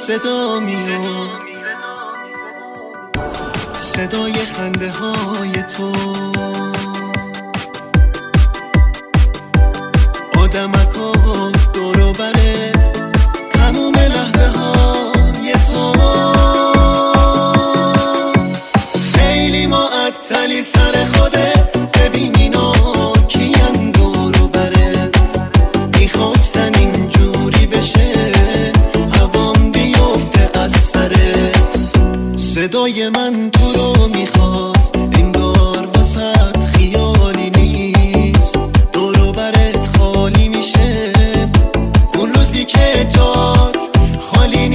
صدا میاد، صدای خنده های تو. آدمکا دور و برت، تموم لحظه های تو. خیلی معطلی سر خودت، ببین اینا کین دور و برت. میخواستن اینجوری بشه هوام بیفته از سرت. صدای من تو رو میخواست، انگار وسط خیالی نیست. دور و برت خالی میشه اون روزی که جات خالی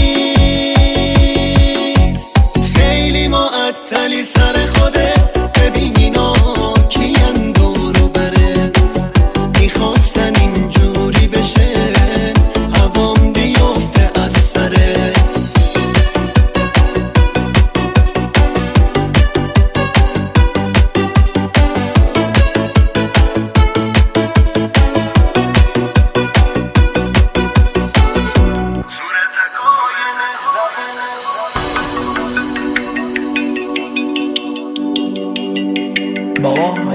نیست. خیلی معطلی سر خودت، ببین اینا کین دور و برت. میخواستن اینجوری بشه هوام بیفته از سرت. بابا